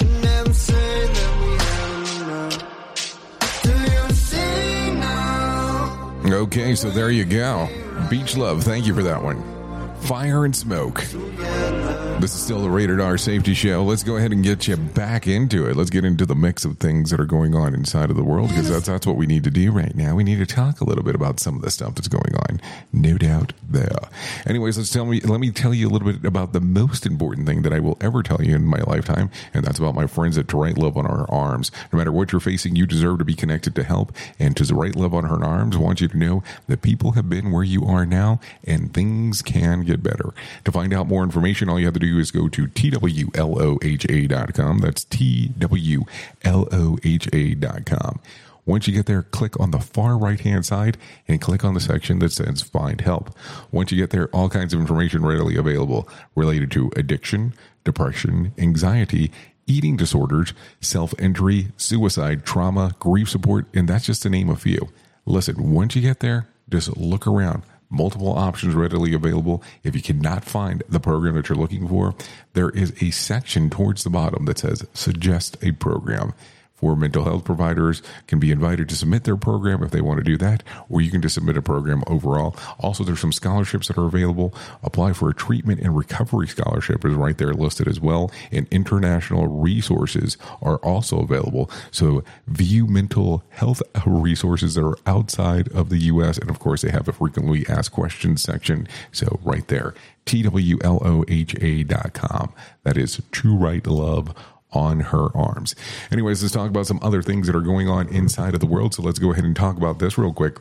Okay, so there you go. Beach Love, thank you for that one. Fire and Smoke. This is still the Rated R Safety Show. Let's go ahead and get you back into it. Let's get into the mix of things that are going on inside of the world, because that's that's what we need to do right now. We need to talk a little bit about some of the stuff that's going on. No doubt there. Anyways, let's tell me. Let me tell you a little bit about the most important thing that I will ever tell you in my lifetime, and that's about my friends at To Right Love on Our Arms. No matter what you're facing, you deserve to be connected to help. And To Right Love on Her Arms wants you to know that people have been where you are now, and things can get better. To find out more information, all you have to do is go to T W L O H A dot com. That's T W L O H A dot com. Once you get there, click on the far right-hand side and click on the section that says Find Help. Once you get there, all kinds of information readily available related to addiction, depression, anxiety, eating disorders, self-injury, suicide, trauma, grief support, and that's just to name a few. Listen, once you get there, just look around. Multiple options readily available. If you cannot find the program that you're looking for, there is a section towards the bottom that says Suggest a Program. For mental health providers can be invited to submit their program if they want to do that, or you can just submit a program overall. Also, there's some scholarships that are available. Apply for a treatment and recovery scholarship is right there listed as well. And international resources are also available. So view mental health resources that are outside of the U S. And of course, they have a frequently asked questions section. So right there, T W L O H A dot com. That is To Right Love on Her Arms. Anyways, let's talk about some other things that are going on inside of the world. So let's go ahead and talk about this real quick.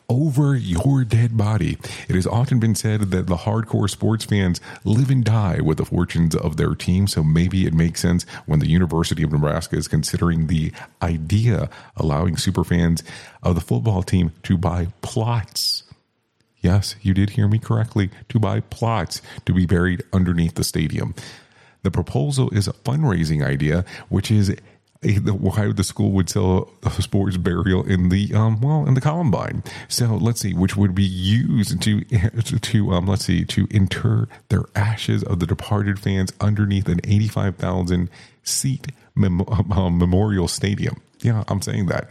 over your dead body. It has often been said that the hardcore sports fans live and die with the fortunes of their team, so maybe it makes sense when the University of Nebraska is considering the idea allowing superfans of the football team to buy plots. Yes, you did hear me correctly, to buy plots to be buried underneath the stadium. The proposal is a fundraising idea, which is a, the, why the school would sell a sports burial in the um well in the Columbine. So let's see, which would be used to to um let's see to inter their ashes of the departed fans underneath an eighty-five thousand seat mem- um, memorial stadium. Yeah, I'm saying that.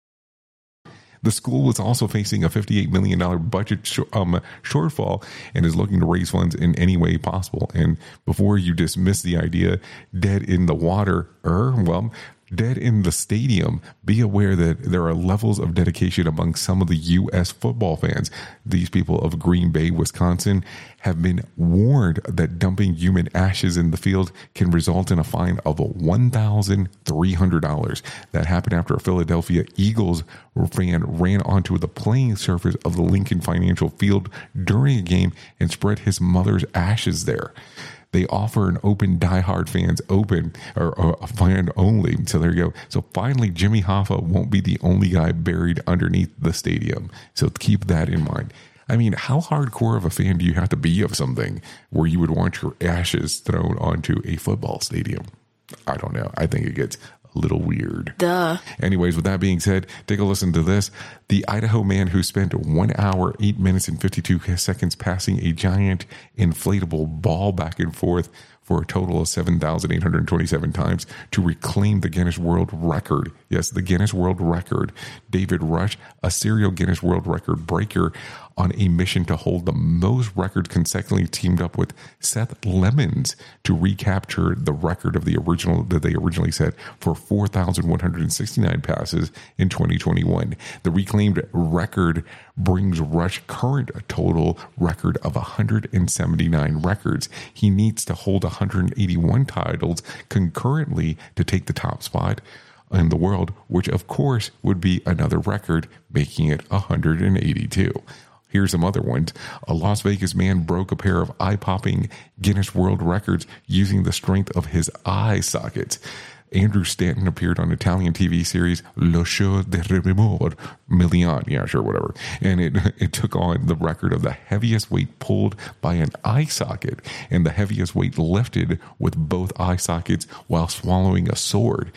The school was also facing a fifty-eight million dollars budget sh- um, shortfall and is looking to raise funds in any way possible. And before you dismiss the idea, dead in the water, er, well, dead in the stadium, be aware that there are levels of dedication among some of the U S football fans. These people of Green Bay, Wisconsin, have been warned that dumping human ashes in the field can result in a fine of one thousand three hundred dollars. That happened after a Philadelphia Eagles fan ran onto the playing surface of the Lincoln Financial Field during a game and spread his mother's ashes there. They offer an open diehard fans open or, or a fan only. So there you go. So finally, Jimmy Hoffa won't be the only guy buried underneath the stadium. So keep that in mind. I mean, how hardcore of a fan do you have to be of something where you would want your ashes thrown onto a football stadium? I don't know. I think it gets a little weird. Duh. Anyways, with that being said, take a listen to this. The Idaho man who spent one hour, eight minutes, and fifty-two seconds passing a giant inflatable ball back and forth for a total of seven thousand eight hundred twenty-seven times to reclaim the Guinness World Record. Yes, the Guinness World Record. David Rush, a serial Guinness World Record breaker on a mission to hold the most records consecutively, teamed up with Seth Lemons to recapture the record of the original that they originally set for four thousand one hundred sixty-nine passes in twenty twenty-one. The reclaimed record brings Rush current total record of one hundred seventy-nine records. He needs to hold one hundred eighty-one titles concurrently to take the top spot in the world, which of course would be another record, making it one hundred eighty-two. Here's some other ones. A Las Vegas man broke a pair of eye-popping Guinness World Records using the strength of his eye sockets. Andrew Stanton appeared on Italian T V series Lo Show de Rememor Million, yeah, sure, whatever. And it it took on the record of the heaviest weight pulled by an eye socket and the heaviest weight lifted with both eye sockets while swallowing a sword.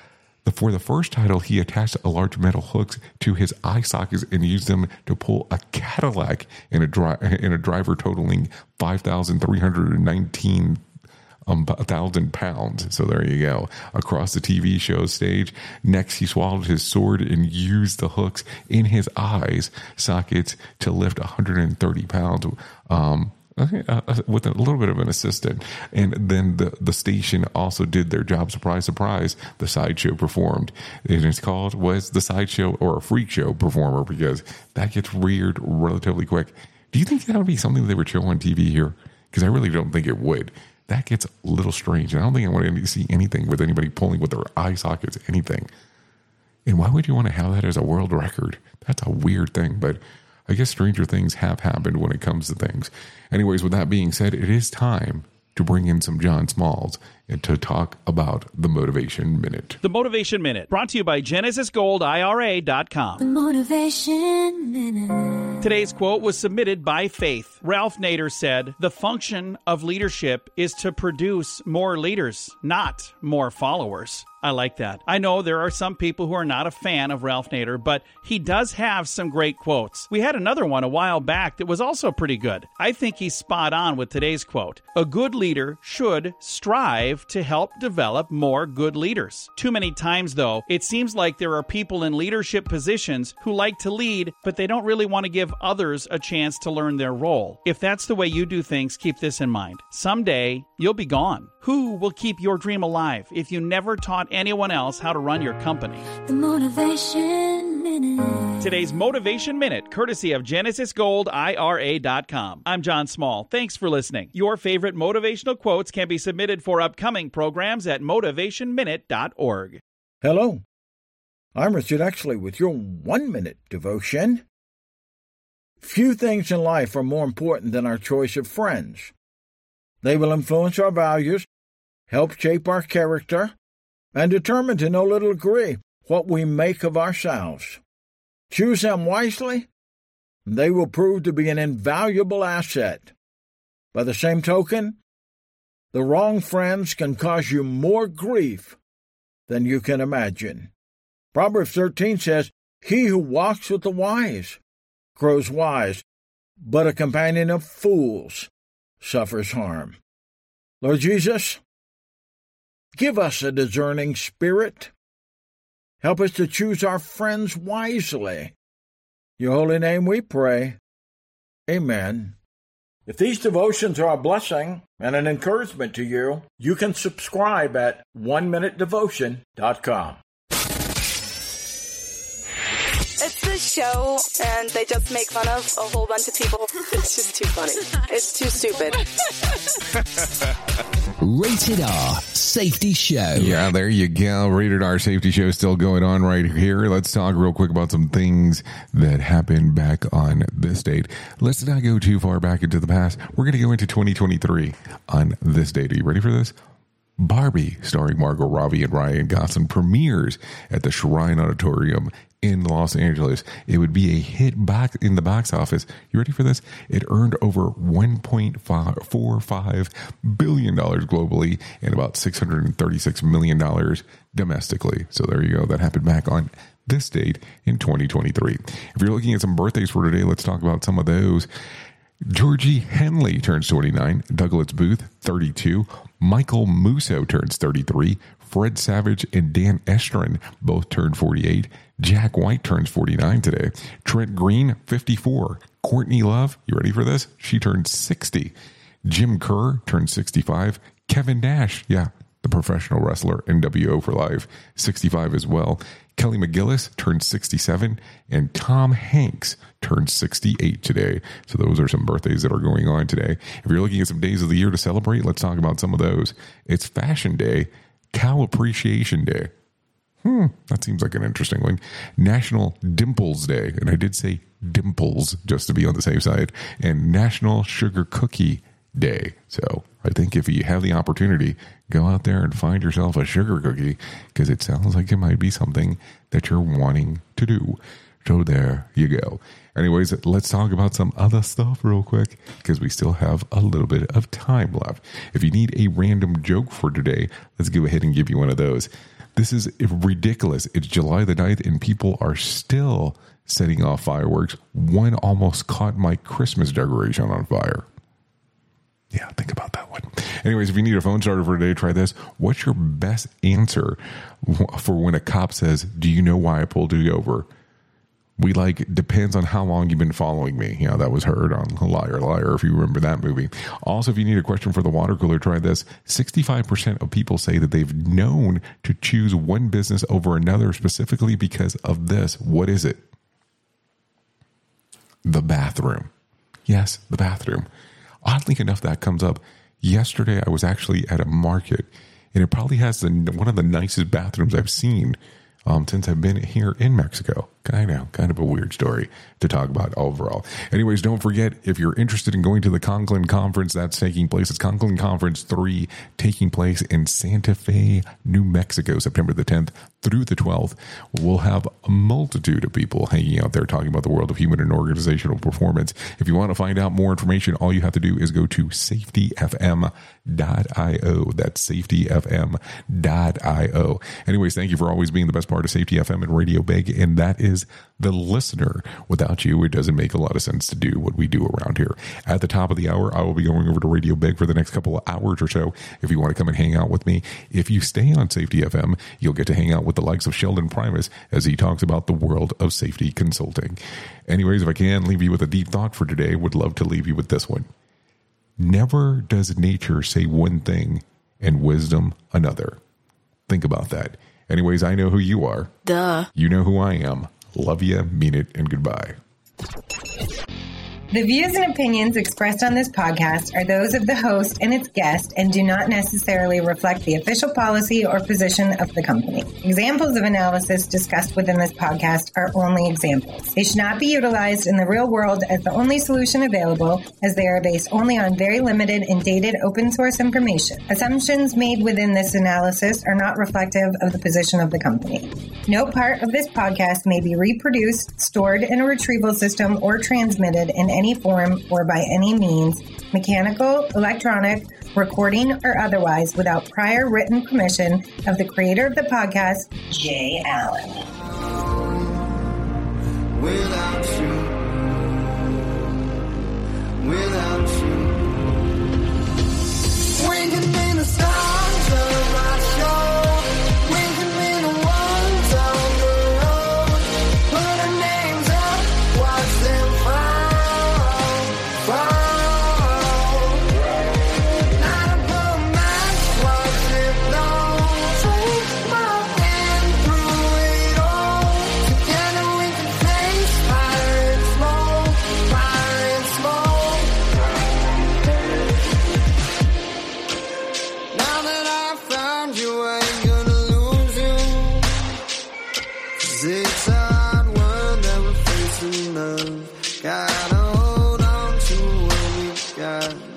For the first title, he attached a large metal hooks to his eye sockets and used them to pull a Cadillac in a, dri- in a driver totaling five thousand three hundred nineteen Um, a thousand pounds. So there you go. Across the T V show stage. Next, he swallowed his sword and used the hooks in his eyes sockets to lift one hundred thirty pounds. Um, uh, with a little bit of an assistant. And then the, the station also did their job. Surprise, surprise. The sideshow performed. And it's called, was the sideshow or a freak show performer, because that gets weird relatively quick. Do you think that would be something they would show on T V here? Because I really don't think it would. That gets a little strange. I don't think I want to see anything with anybody pulling with their eye sockets, anything. And why would you want to have that as a world record? That's a weird thing, but I guess stranger things have happened when it comes to things. Anyways, with that being said, it is time to bring in some John Smalls and to talk about the Motivation Minute. The Motivation Minute, brought to you by Genesis Gold I R A dot com. The Motivation Minute. Today's quote was submitted by Faith. Ralph Nader said, "The function of leadership is to produce more leaders, not more followers." I like that. I know there are some people who are not a fan of Ralph Nader, but he does have some great quotes. We had another one a while back that was also pretty good. I think he's spot on with today's quote. A good leader should strive to help develop more good leaders. Too many times, though, it seems like there are people in leadership positions who like to lead, but they don't really want to give others a chance to learn their role. If that's the way you do things, keep this in mind. Someday, you'll be gone. Who will keep your dream alive if you never taught anyone else how to run your company? The Motivation Minute. Today's Motivation Minute, courtesy of Genesis Gold I R A dot com. I'm John Small. Thanks for listening. Your favorite motivational quotes can be submitted for upcoming programs at motivation minute dot org. Hello. I'm Richard Exley with your one-minute devotion. Few things in life are more important than our choice of friends. They will influence our values, help shape our character, and determine to no little degree what we make of ourselves. Choose them wisely, and they will prove to be an invaluable asset. By the same token, the wrong friends can cause you more grief than you can imagine. Proverbs thirteen says, "He who walks with the wise grows wise, but a companion of fools suffers harm." Lord Jesus, give us a discerning spirit. Help us to choose our friends wisely. In your holy name we pray. Amen. If these devotions are a blessing and an encouragement to you, you can subscribe at one minute devotion dot com. It's this show, and they just make fun of a whole bunch of people. It's just too funny. It's too stupid. Rated R Safety Show. Yeah, there you go. Rated R Safety Show still going on right here. Let's talk real quick about some things that happened back on this date. Let's not go too far back into the past. We're going to go into twenty twenty-three on this date. Are you ready for this? Barbie, starring Margot Robbie and Ryan Gosling, premieres at the Shrine Auditorium in Los Angeles. It would be a hit box in the box office. You ready for this? It earned over one point four five billion dollars globally and about six hundred thirty-six million dollars domestically. So there you go. That happened back on this date in twenty twenty-three. If you're looking at some birthdays for today, let's talk about some of those. Georgie Henley turns twenty-nine. Douglas Booth, thirty-two. Michael Musso turns thirty-three. Fred Savage and Dan Estrin both turned forty-eight. Jack White turns forty-nine today. Trent Green, fifty-four. Courtney Love, you ready for this? She turned sixty. Jim Kerr turned sixty-five. Kevin Nash, yeah, the professional wrestler, N W O for life, sixty-five as well. Kelly McGillis turned sixty-seven, and Tom Hanks turned sixty-eight today. So those are some birthdays that are going on today. If you're looking at some days of the year to celebrate, let's talk about some of those. It's Fashion Day, Cow Appreciation Day. Hmm, that seems like an interesting one. National Dimples Day, and I did say dimples just to be on the safe side, and National Sugar Cookie Day. So I think if you have the opportunity, go out there and find yourself a sugar cookie, because it sounds like it might be something that you're wanting to do. So there you go. Anyways, let's talk about some other stuff real quick, because we still have a little bit of time left. If you need a random joke for today, let's go ahead and give you one of those. This is ridiculous. It's July the ninth, and people are still setting off fireworks. One almost caught my Christmas decoration on fire. Yeah, think about that one. Anyways, if you need a phone starter for today, try this. What's your best answer for when a cop says, "Do you know why I pulled you over?" We like, depends on how long you've been following me. You know, that was heard on Liar Liar, if you remember that movie. Also, if you need a question for the water cooler, try this. sixty-five percent of people say that they've known to choose one business over another specifically because of this. What is it? The bathroom. Yes, the bathroom. Oddly enough, that comes up. Yesterday, I was actually at a market, and it probably has the, one of the nicest bathrooms I've seen um, since I've been here in Mexico. I know, kind of a weird story to talk about overall. Anyways, don't forget, if you're interested in going to the Conklin Conference, that's taking place. It's Conklin Conference three, taking place in Santa Fe, New Mexico, September the tenth through the twelfth. We'll have a multitude of people hanging out there talking about the world of human and organizational performance. If you want to find out more information, all you have to do is go to safety f m dot io. That's safety f m dot io. Anyways, thank you for always being the best part of Safety F M and Radio Big, and that is the listener. Without you, it doesn't make a lot of sense to do what we do around here. At the top of the hour, I will be going over to Radio Big for the next couple of hours or so. If you want to come and hang out with me, if you stay on Safety F M, you'll get to hang out with the likes of Sheldon Primus as he talks about the world of safety consulting. Anyways, if I can leave you with a deep thought for today, would love to leave you with this one. Never does nature say one thing and wisdom another. Think about that. Anyways, I know who you are. Duh. You know who I am. Love you, mean it, and goodbye. The views and opinions expressed on this podcast are those of the host and its guest and do not necessarily reflect the official policy or position of the company. Examples of analysis discussed within this podcast are only examples. They should not be utilized in the real world as the only solution available, as they are based only on very limited and dated open source information. Assumptions made within this analysis are not reflective of the position of the company. No part of this podcast may be reproduced, stored in a retrieval system, or transmitted in any form or by any means, mechanical, electronic, recording, or otherwise, without prior written permission of the creator of the podcast, Jay Allen. Without you, without you, winking in the stars of my show, winking in the ones on the road, put our names up, watch them fall, fall. Not a poor match, watch it all, take my hand through it all. Together we can face fire and smoke, fire and smoke. Now that I found you, I ain't gonna lose you. 'Cause it's a hard world that we're facing, love. Gotta hold on to what we got.